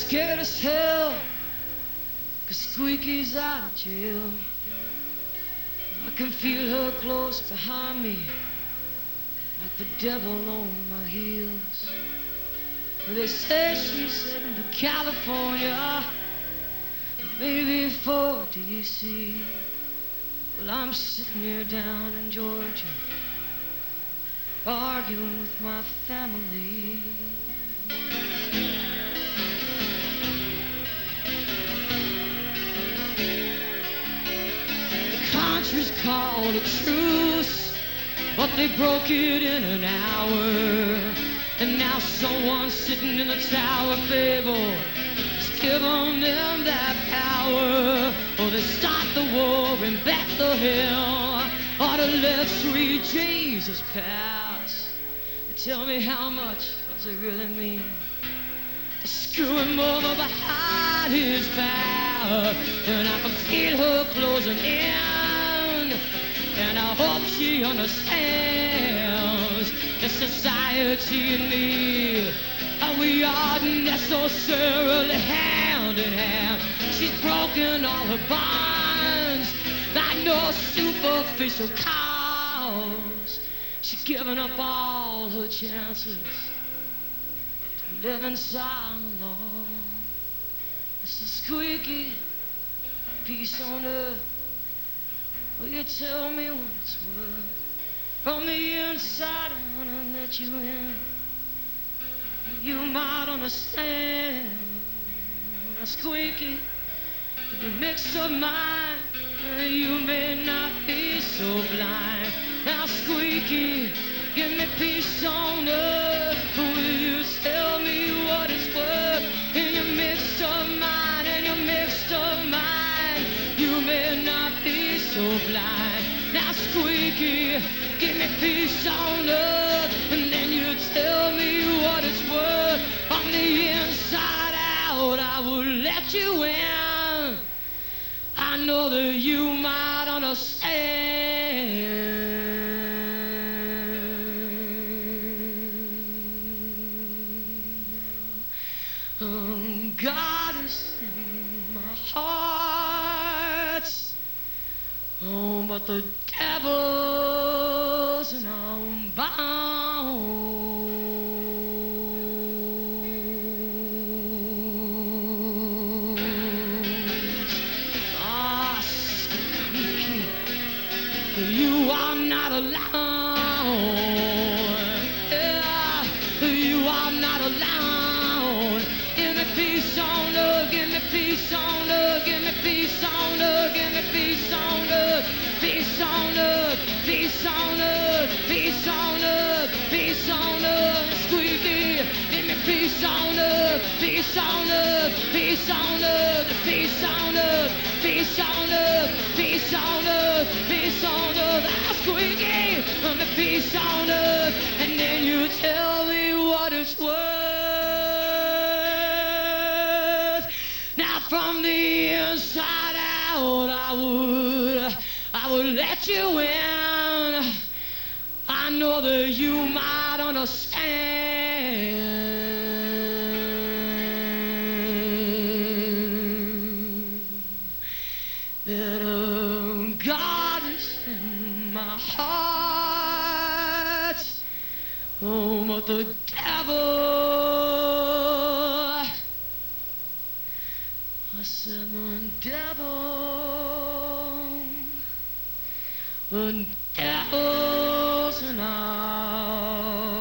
scared as hell, 'cause Squeaky's out of jail. I can feel her close behind me, like the devil on my heels. They say she's heading to California, maybe for D.C. Well, I'm sitting here down in Georgia, arguing with my family. The country's called a truce, but they broke it in an hour. And now someone's sitting in the Tower of Babel, is giving them that power. Oh, they start the war in Bethlehem, or to let sweet Jesus pass. Tell me, how much does it really mean to screw him over behind his back? And I can feel her closing in, and I hope she understands that society and me, we aren't necessarily hand in hand. She's broken all her bonds by no superficial cause. She's given up all her chances to live inside alone. This is Squeaky, peace on earth. Will you tell me what it's worth? From the inside, I wanna let you in. You might understand. Squeaky, with a mix of mine, you may not be so blind. Now Squeaky, give me peace on earth. Will you tell me what it's worth? In your mix of mine, in your mix of mine, you may not be so blind. Now Squeaky, give me peace on earth, and then you tell me what it's worth. On the inside out, I will let you in. I know that you might understand. God is in my heart, oh, but the devil's in I'm bound. Ah, Squeaky, you are not alone. Yeah, you are not alone. Give me peace on earth, give me peace on earth, give me peace on earth, give me peace on earth. Peace on earth, peace on earth, peace on earth, peace on earth. Squeaky, give me peace on earth, peace on earth, peace on earth, peace on earth, peace on earth, peace on earth, peace on earth. Ah, Squeaky, give me peace on earth, and then you tell me what it's worth. Now from the inside out, I would let you in. I know that you might understand that God is in my heart, oh, but the devil, I said the devil's an hour.